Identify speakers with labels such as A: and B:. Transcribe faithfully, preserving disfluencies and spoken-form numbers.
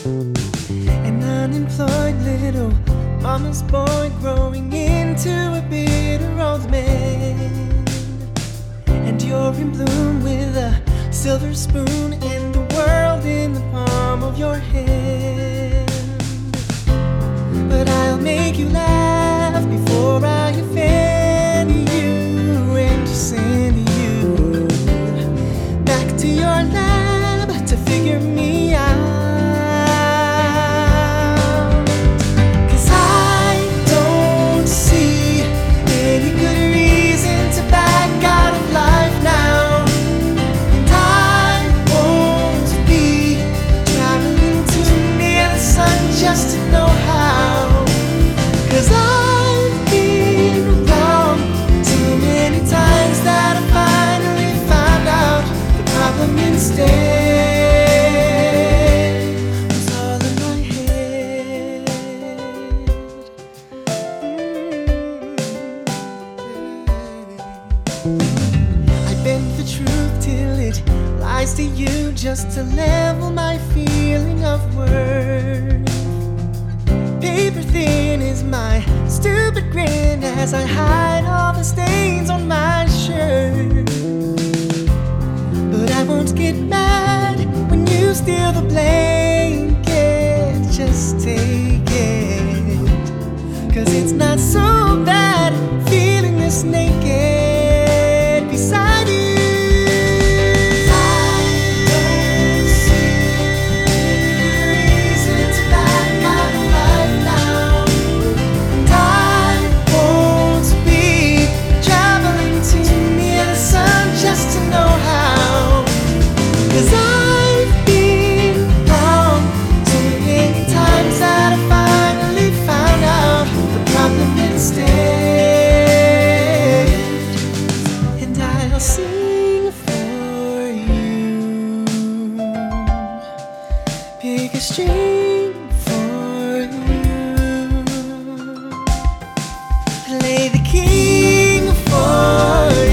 A: An unemployed little mama's boy growing into a bitter old man. And you're in bloom with a silver spoon and the world in the palm of your hand. But I'll make you laugh before I offend you and just send you back to your lab to figure me out. Just to know how, 'cause I've been wrong too many times that I finally found out the problem instead was all in my head. Mm-hmm. I bend the truth till it lies to you just to level my feeling of worth. Paper thin is my stupid grin as I hide all the stains on my shirt. But I won't get mad when you steal the blanket. Just take it, 'cause it's not so bad feeling this naked beside you. Sing for you, pick a string for you, play the king for you.